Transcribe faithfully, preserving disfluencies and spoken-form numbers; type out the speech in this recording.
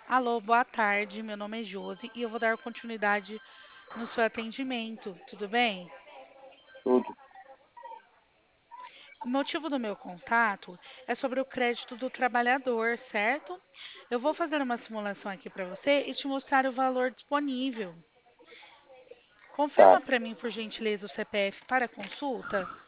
Alô, boa tarde. Meu nome é Josi e eu vou dar continuidade no seu atendimento. Tudo bem? Tudo. O motivo do meu contato é sobre o crédito do trabalhador, certo? Eu vou fazer uma simulação aqui para você e te mostrar o valor disponível. Confirma Tá. para mim, por gentileza, o C P F para consulta.